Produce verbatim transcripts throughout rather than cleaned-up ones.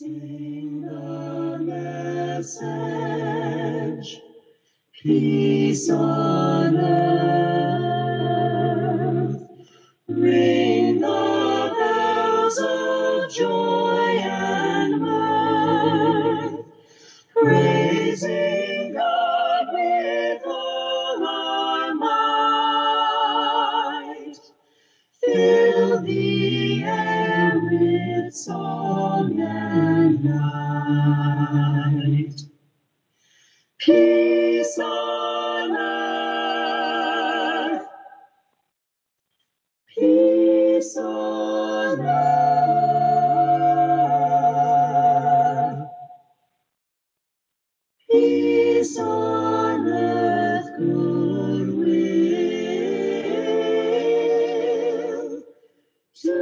Sing the message, peace on earth. Ring the bells of joy and mirth, praising God with all our might. Fill the air with song and light. Peace on earth, peace on earth, peace on earth, goodwill to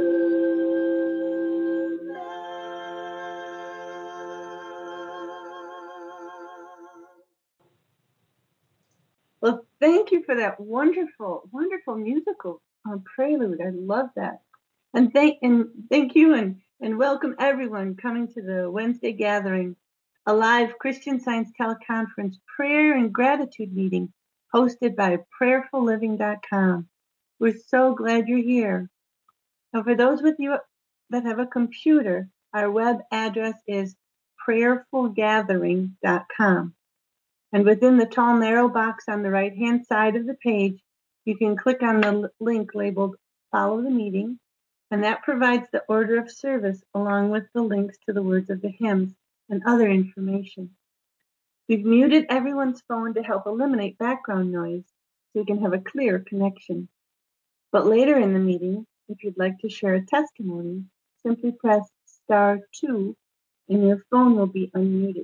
Well, thank you for that wonderful, wonderful musical um, prelude. I love that. And thank and thank you and, and welcome everyone coming to the Wednesday gathering, a live Christian Science teleconference prayer and gratitude meeting hosted by prayerful living dot com. We're so glad you're here. Now, for those with you that have a computer, our web address is prayerful gathering dot com. And within the tall narrow box on the right-hand side of the page, you can click on the link labeled Follow the Meeting, and that provides the order of service along with the links to the words of the hymns and other information. We've muted everyone's phone to help eliminate background noise so you can have a clear connection. But later in the meeting, if you'd like to share a testimony, simply press star two and your phone will be unmuted.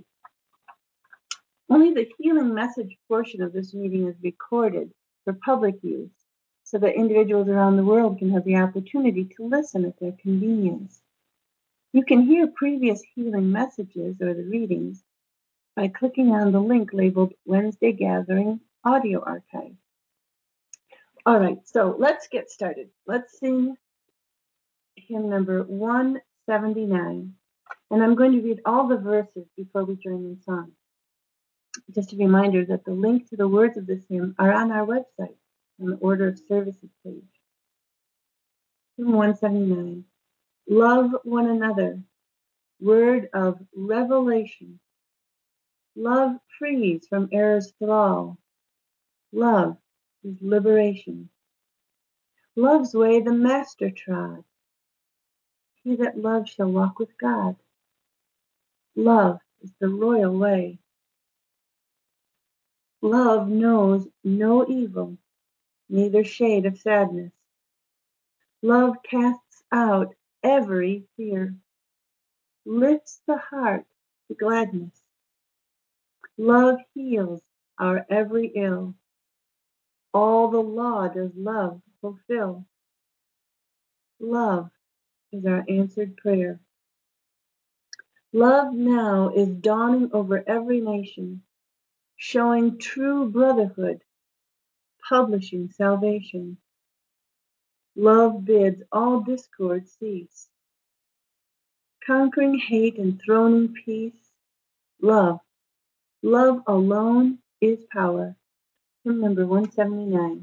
Only the healing message portion of this meeting is recorded for public use so that individuals around the world can have the opportunity to listen at their convenience. You can hear previous healing messages or the readings by clicking on the link labeled Wednesday Gathering Audio Archive. All right, so let's get started. Let's sing hymn number one seventy-nine, and I'm going to read all the verses before we join in song. Just a reminder that the link to the words of this hymn are on our website on the Order of Services page. Hymn one seventy-nine. Love one another, word of revelation. Love frees from error's thrall. Love is liberation. Love's way the Master trod. He that loves shall walk with God. Love is the royal way. Love knows no evil, neither shade of sadness. Love casts out every fear, lifts the heart to gladness. Love heals our every ill. All the law does love fulfill. Love is our answered prayer. Love now is dawning over every nation, showing true brotherhood, publishing salvation. Love bids all discord cease, conquering hate and throning peace. Love, love alone is power. Hymn number one seventy-nine.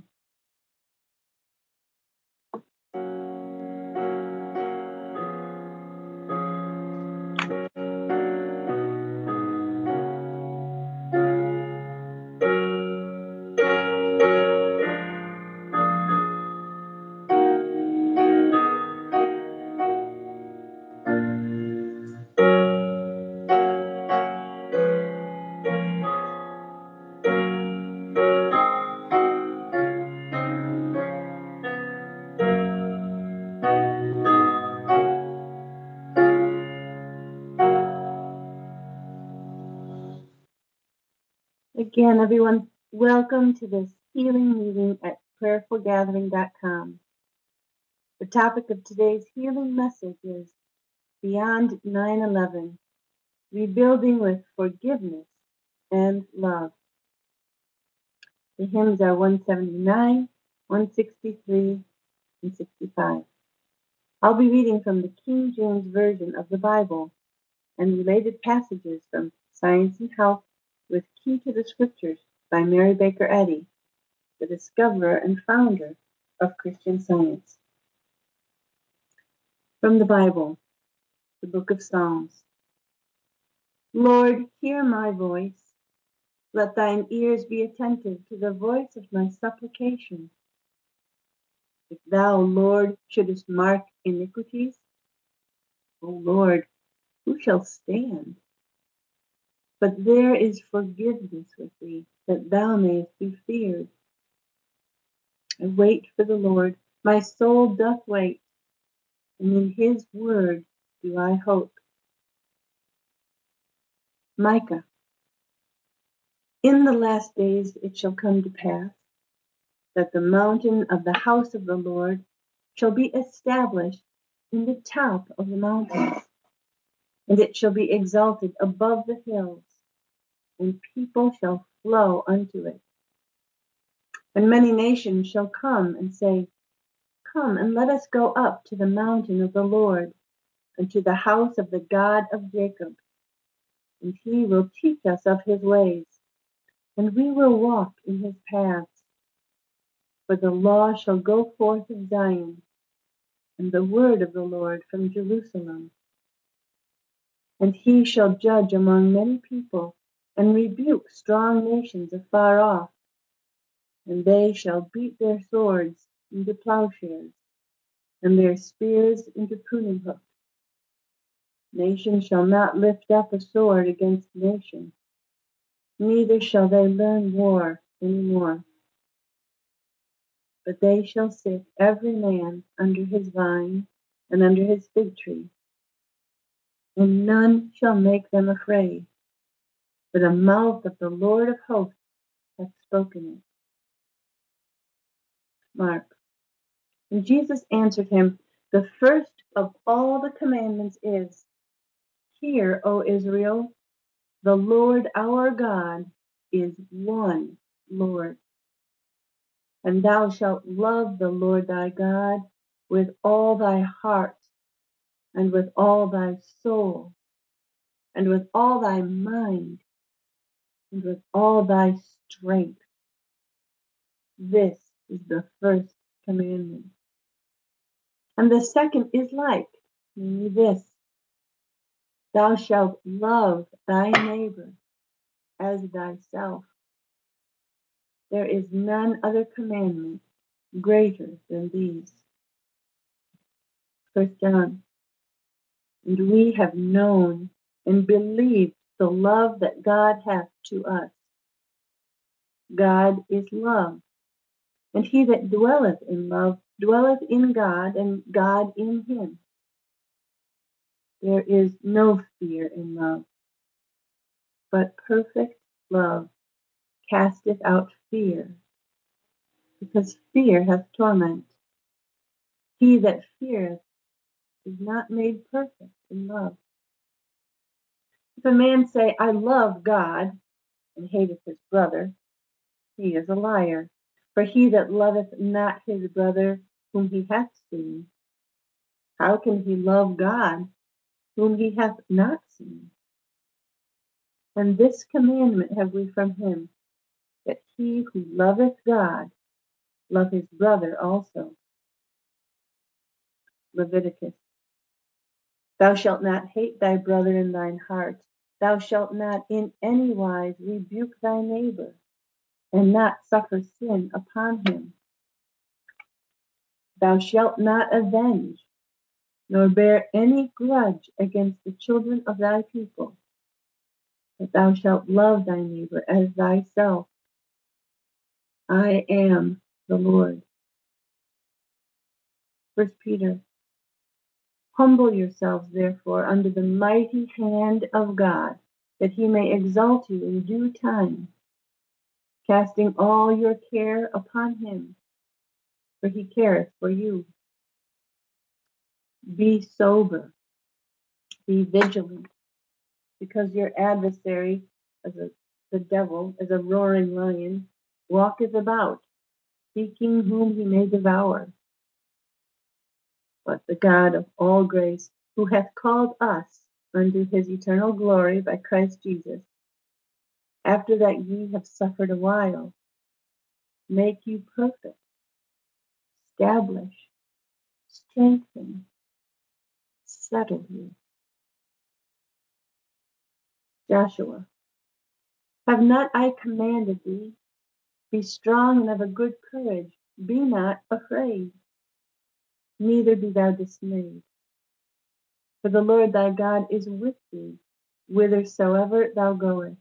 Again, everyone, welcome to this healing meeting at prayerful gathering dot com. The topic of today's healing message is Beyond nine eleven, Rebuilding with Forgiveness and Love. The hymns are one seventy-nine, one sixty-three, and sixty-five. I'll be reading from the King James Version of the Bible. and related passages from Science and Health with Key to the Scriptures by Mary Baker Eddy, the discoverer and founder of Christian Science. From the Bible, the Book of Psalms. Lord, hear my voice. Let thine ears be attentive to the voice of my supplication. If thou, Lord, shouldest mark iniquities, O Lord, who shall stand? But there is forgiveness with thee, that thou mayest be feared. I wait for the Lord, my soul doth wait, and in his word do I hope. Micah. In the last days it shall come to pass, that the mountain of the house of the Lord shall be established in the top of the mountains, and it shall be exalted above the hills, and people shall flow unto it. And many nations shall come and say, Come, and let us go up to the mountain of the Lord, and to the house of the God of Jacob. And he will teach us of his ways, and we will walk in his paths. For the law shall go forth of Zion, and the word of the Lord from Jerusalem. And he shall judge among many people, and rebuke strong nations afar off. And they shall beat their swords into plowshares, and their spears into pruning hooks. Nation shall not lift up a sword against nation, neither shall they learn war any more. But they shall sit every man under his vine and under his fig tree, and none shall make them afraid, for the mouth of the Lord of hosts hath spoken it. Mark. And Jesus answered him, The first of all the commandments is, Hear, O Israel, the Lord our God is one Lord. And thou shalt love the Lord thy God with all thy heart, and with all thy soul, and with all thy mind, and with all thy strength. This is the first commandment. And the second is like, namely this, Thou shalt love thy neighbor as thyself. There is none other commandment greater than these. First John. And we have known and believed the love that God hath to us. God is love, and he that dwelleth in love dwelleth in God, and God in him. There is no fear in love, but perfect love casteth out fear, because fear hath torment. He that feareth is not made perfect in love. If a man say, I love God, and hateth his brother, he is a liar. For he that loveth not his brother whom he hath seen, how can he love God whom he hath not seen? And this commandment have we from him, that he who loveth God love his brother also. Leviticus. Thou shalt not hate thy brother in thine heart. Thou shalt not in any wise rebuke thy neighbor, and not suffer sin upon him. Thou shalt not avenge, nor bear any grudge against the children of thy people, but thou shalt love thy neighbor as thyself. I am the Lord. First Peter. Humble yourselves, therefore, under the mighty hand of God, that he may exalt you in due time, casting all your care upon him, for he careth for you. Be sober, be vigilant, because your adversary, as a, the devil, as a roaring lion, walketh about, seeking whom he may devour. But the God of all grace, who hath called us unto his eternal glory by Christ Jesus, after that ye have suffered a while, make you perfect, establish, strengthen, settle you. Joshua, have not I commanded thee? Be strong and of a good courage. Be not afraid, neither be thou dismayed. For the Lord thy God is with thee, whithersoever thou goest.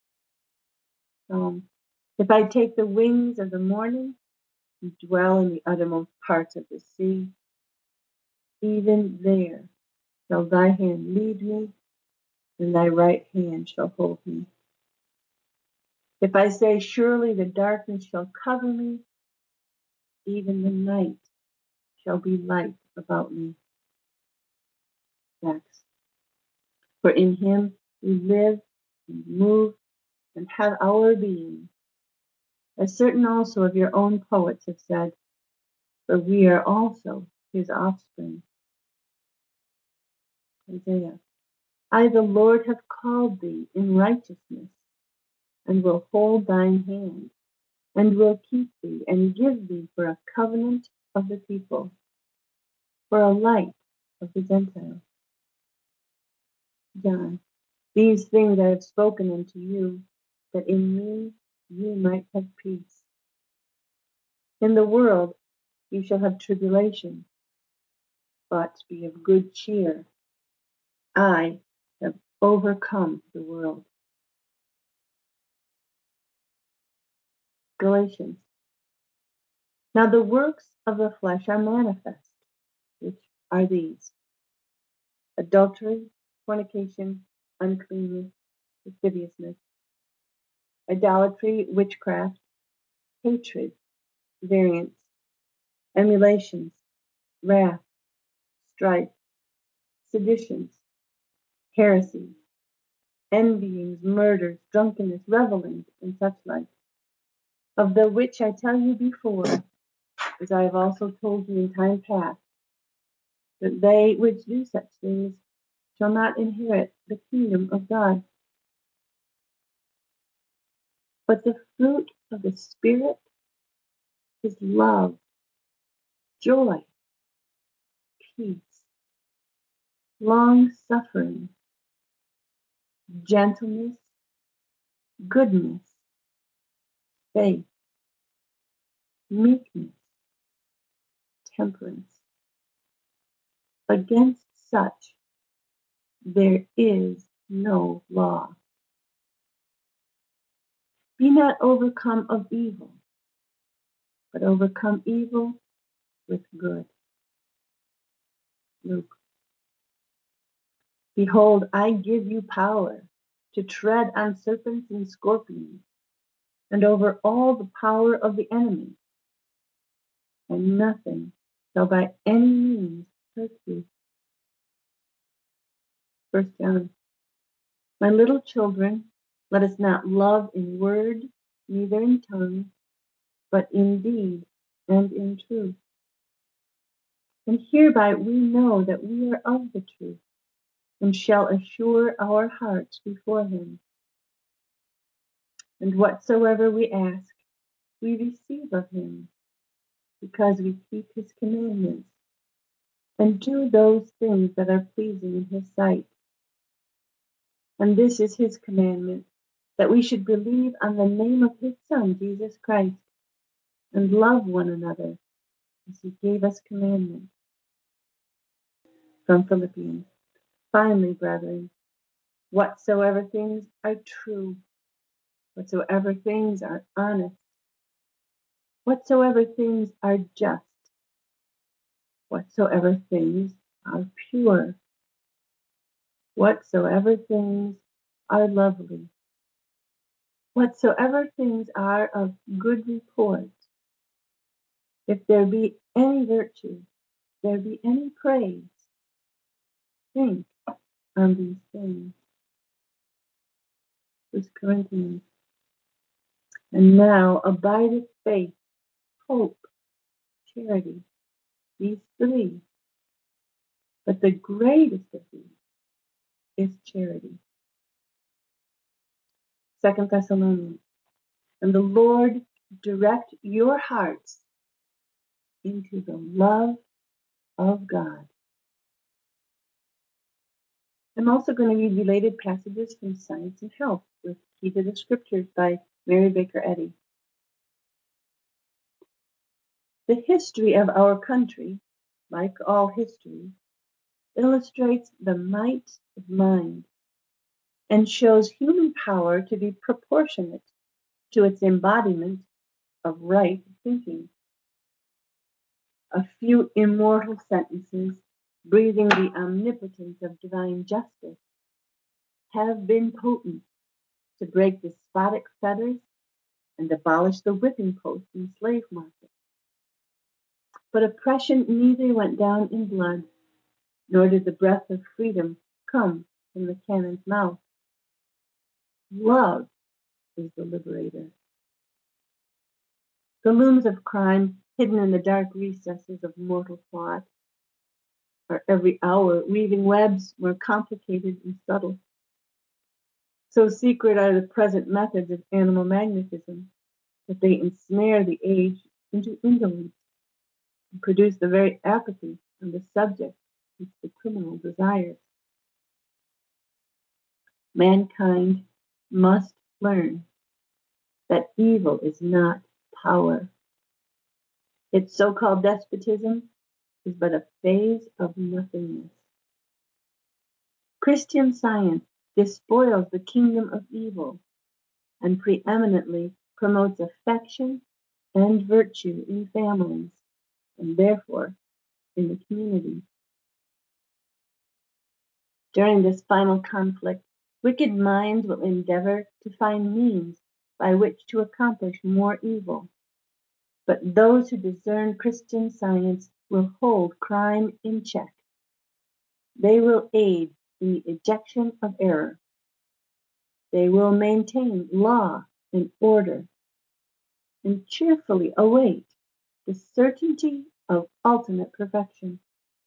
Um, if I take the wings of the morning and dwell in the uttermost parts of the sea, even there shall thy hand lead me, and thy right hand shall hold me. If I say, surely the darkness shall cover me, even the night shall be light about me. Acts. For in him we live and move and have our being, as certain also of your own poets have said, for we are also his offspring. Isaiah. I, the Lord, have called thee in righteousness, and will hold thine hand, and will keep thee, and give thee for a covenant of the people, for a light of the Gentiles. John. These things I have spoken unto you, that in me ye might have peace. In the world you shall have tribulation, but be of good cheer. I have overcome the world. Galatians. Now the works of the flesh are manifest, which are these: adultery, fornication, uncleanness, lasciviousness, idolatry, witchcraft, hatred, variance, emulations, wrath, strife, seditions, heresies, envyings, murders, drunkenness, revellings, and such like, of the which I tell you before, as I have also told you in time past, that they which do such things shall not inherit the kingdom of God. But the fruit of the Spirit is love, joy, peace, long-suffering, gentleness, goodness, faith, meekness, temperance. Against such there is no law. Be not overcome of evil, but overcome evil with good. Luke. Behold, I give you power to tread on serpents and scorpions, and over all the power of the enemy, and nothing shall by any means hurt you. First John. My little children, let us not love in word, neither in tongue, but in deed and in truth. And hereby we know that we are of the truth, and shall assure our hearts before him. And whatsoever we ask, we receive of him, because we keep his commandments, and do those things that are pleasing in his sight. And this is his commandment, that we should believe on the name of his Son, Jesus Christ, and love one another, as he gave us commandment. From Philippians. Finally, brethren, whatsoever things are true, whatsoever things are honest, whatsoever things are just, whatsoever things are pure, whatsoever things are lovely, whatsoever things are of good report, if there be any virtue, if there be any praise, think on these things. First Corinthians. And now abideth faith, hope, charity, these three. But the greatest of these is charity. Second Thessalonians. And the Lord direct your hearts into the love of God. I'm also going to read related passages from Science and Health with Key to the Scriptures by Mary Baker Eddy. The history of our country, like all history, illustrates the might of mind and shows human power to be proportionate to its embodiment of right thinking. A few immortal sentences breathing the omnipotence of divine justice have been potent to break despotic fetters and abolish the whipping post in slave markets. But oppression neither went down in blood, nor did the breath of freedom come from the cannon's mouth. Love is the liberator. The looms of crime hidden in the dark recesses of mortal thought are every hour weaving webs more complicated and subtle. So secret are the present methods of animal magnetism that they ensnare the age into indolence and produce the very apathy of the subject which the criminal desires. Mankind must learn that evil is not power. Its so-called despotism is but a phase of nothingness. Christian Science despoils the kingdom of evil and preeminently promotes affection and virtue in families, and therefore in the community. During this final conflict, wicked minds will endeavor to find means by which to accomplish more evil. But those who discern Christian Science will hold crime in check. They will aid in the ejection of error. They will maintain law and order and cheerfully await the certainty of ultimate perfection.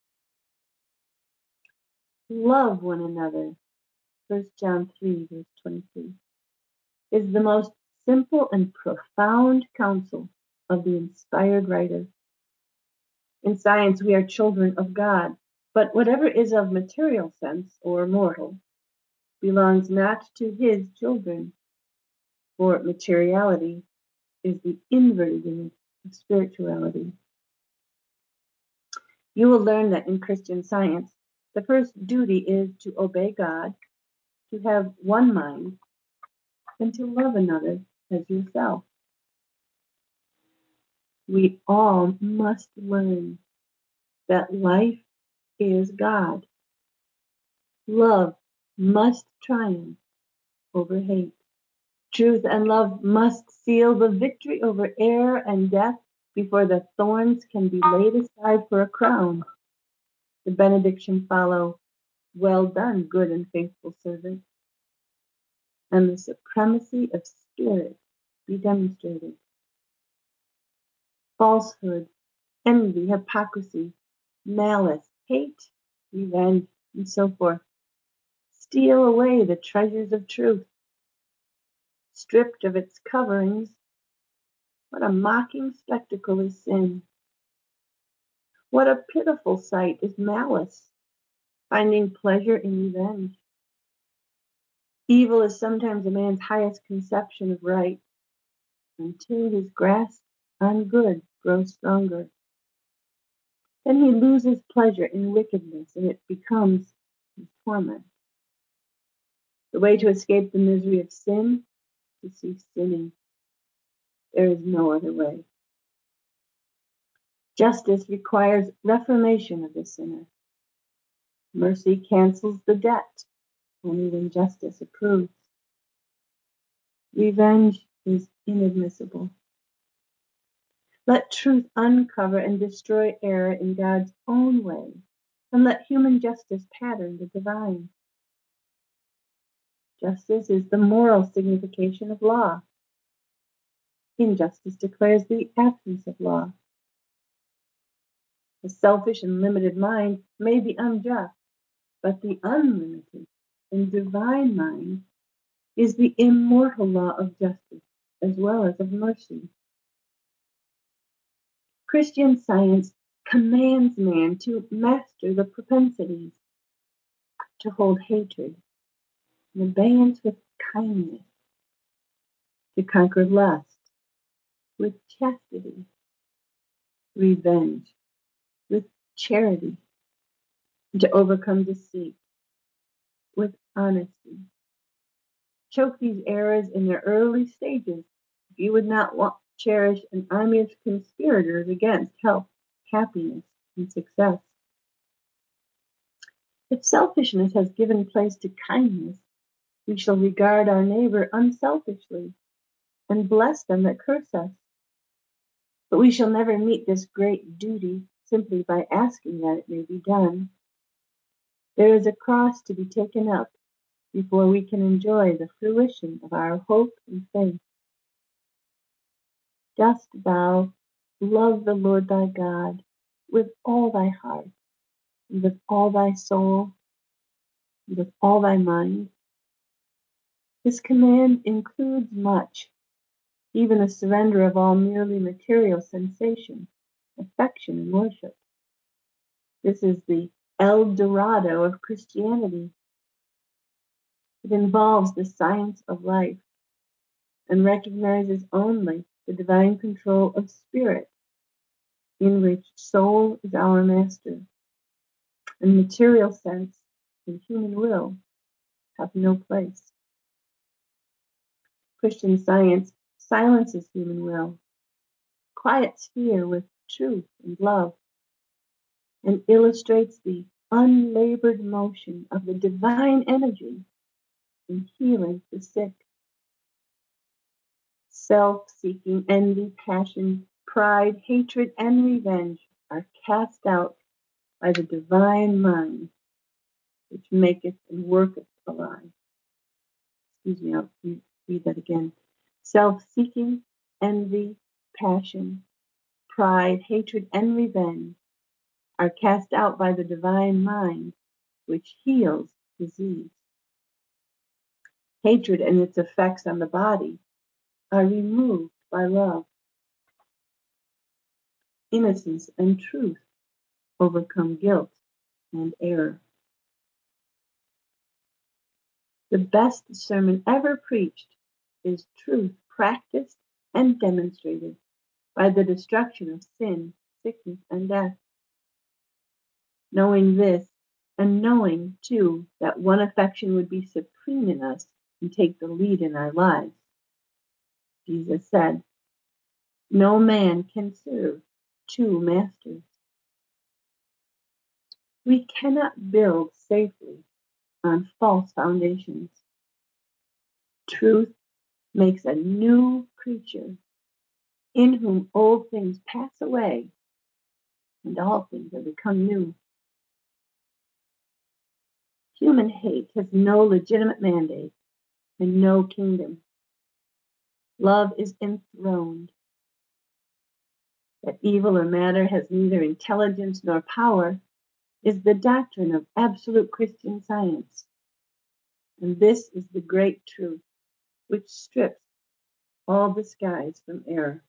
Love one another, First John three, verse twenty-three, is the most simple and profound counsel of the inspired writer. In science, we are children of God, but whatever is of material sense or mortal belongs not to his children, for materiality is the inverted image of spirituality. You will learn that in Christian Science, the first duty is to obey God, to have one mind, and to love another as yourself. We all must learn that life is God. Love must triumph over hate. Truth and love must seal the victory over error and death before the thorns can be laid aside for a crown. The benediction follow, well done, good and faithful servant, and the supremacy of spirit be demonstrated. Falsehood, envy, hypocrisy, malice, hate, revenge, and so forth steal away the treasures of truth. Stripped of its coverings, what a mocking spectacle is sin. What a pitiful sight is malice, finding pleasure in revenge. Evil is sometimes a man's highest conception of right, until his grasp on good grows stronger. Then he loses pleasure in wickedness, and it becomes his torment. The way to escape the misery of sin is to cease sinning. There is no other way. Justice requires reformation of the sinner. Mercy cancels the debt only when justice approves. Revenge is inadmissible. Let truth uncover and destroy error in God's own way, and let human justice pattern the divine. Justice is the moral signification of law. Injustice declares the absence of law. The selfish and limited mind may be unjust, but the unlimited and divine mind is the immortal law of justice as well as of mercy. Christian Science commands man to master the propensities, to hold hatred and abeyance with kindness, to conquer lust with chastity, revenge with charity, and to overcome deceit with honesty. Choke these errors in their early stages if you would not want, cherish an army of conspirators against health, happiness, and success. If selfishness has given place to kindness, we shall regard our neighbor unselfishly and bless them that curse us. But we shall never meet this great duty simply by asking that it may be done. There is a cross to be taken up before we can enjoy the fruition of our hope and faith. Dost thou love the Lord thy God with all thy heart, and with all thy soul, and with all thy mind? This command includes much, even a surrender of all merely material sensation, affection, and worship. This is the El Dorado of Christianity. It involves the science of life and recognizes only the divine control of spirit, in which soul is our master, and material sense and human will have no place. Christian Science silences human will, quiets fear with truth and love, and illustrates the unlabored motion of the divine energy in healing the sick. Self-seeking, envy, passion, pride, hatred, and revenge are cast out by the divine mind, which maketh and worketh alive. Excuse me, I'll read that again. Self-seeking, envy, passion, pride, hatred, and revenge are cast out by the divine mind, which heals disease. Hatred and its effects on the body are removed by love. Innocence and truth overcome guilt and error. The best sermon ever preached is truth practiced and demonstrated by the destruction of sin, sickness, and death. Knowing this, and knowing, too, that one affection would be supreme in us and take the lead in our lives, Jesus said, "No man can serve two masters." We cannot build safely on false foundations. Truth makes a new creature, in whom old things pass away and all things have become new. Human hate has no legitimate mandate and no kingdom. Love is enthroned. That evil or matter has neither intelligence nor power is the doctrine of absolute Christian Science. And this is the great truth which strips all disguise from error.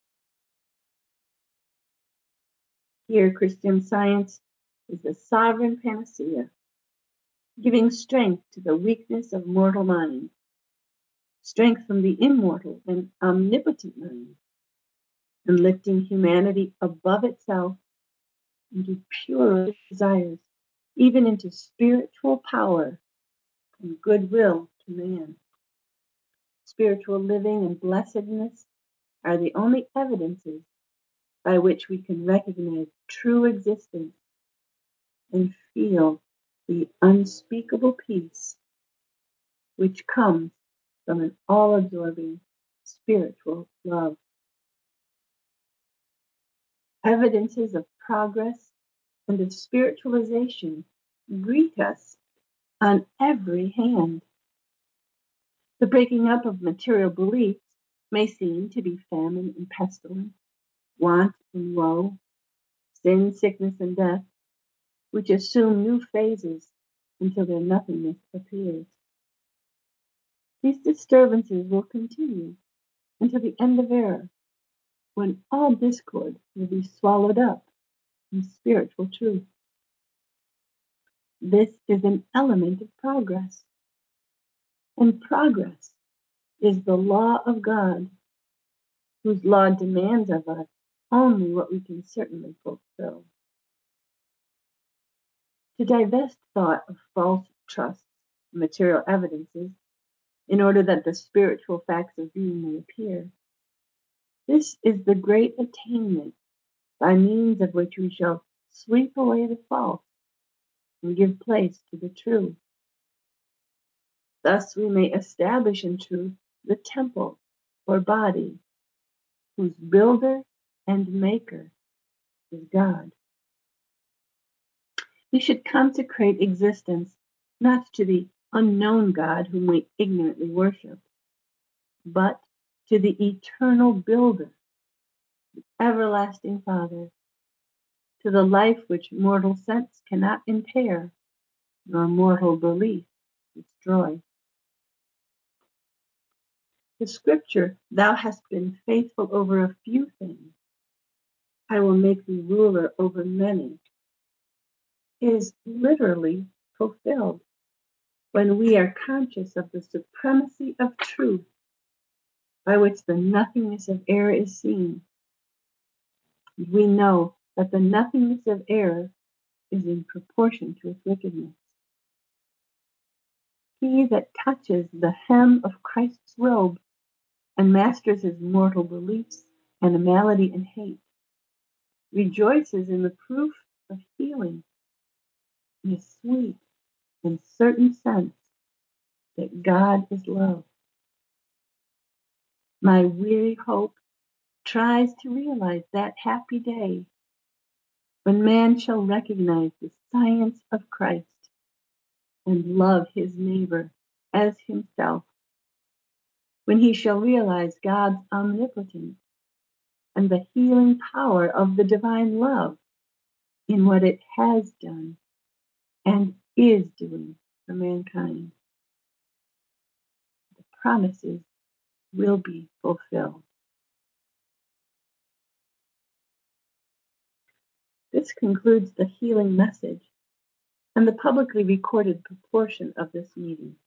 Here, Christian Science is the sovereign panacea, giving strength to the weakness of mortal mind, strength from the immortal and omnipotent mind, and lifting humanity above itself into pure desires, even into spiritual power and goodwill to man. Spiritual living and blessedness are the only evidences by which we can recognize true existence and feel the unspeakable peace which comes from an all-absorbing spiritual love. Evidences of progress and of spiritualization greet us on every hand. The breaking up of material beliefs may seem to be famine and pestilence, want and woe, sin, sickness, and death, which assume new phases until their nothingness appears. These disturbances will continue until the end of era, when all discord will be swallowed up in spiritual truth. This is an element of progress, and progress is the law of God, whose law demands of us only what we can certainly fulfill. To divest thought of false trusts and material evidences, in order that the spiritual facts of being may appear, this is the great attainment by means of which we shall sweep away the false and give place to the true. Thus we may establish in truth the temple or body, whose builder and maker is God. We should consecrate existence not to the unknown God whom we ignorantly worship, but to the eternal builder, the everlasting Father, to the life which mortal sense cannot impair, nor mortal belief destroy. The scripture, "Thou hast been faithful over a few things, I will make thee ruler over many," is literally fulfilled when we are conscious of the supremacy of truth, by which the nothingness of error is seen. We know that the nothingness of error is in proportion to its wickedness. He that touches the hem of Christ's robe and masters his mortal beliefs, animality, and hate, rejoices in the proof of healing, in a sweet and certain sense that God is love. My weary hope tries to realize that happy day when man shall recognize the science of Christ and love his neighbor as himself, when he shall realize God's omnipotence and the healing power of the divine love in what it has done and is doing for mankind. The promises will be fulfilled. This concludes the healing message and the publicly recorded proportion of this meeting.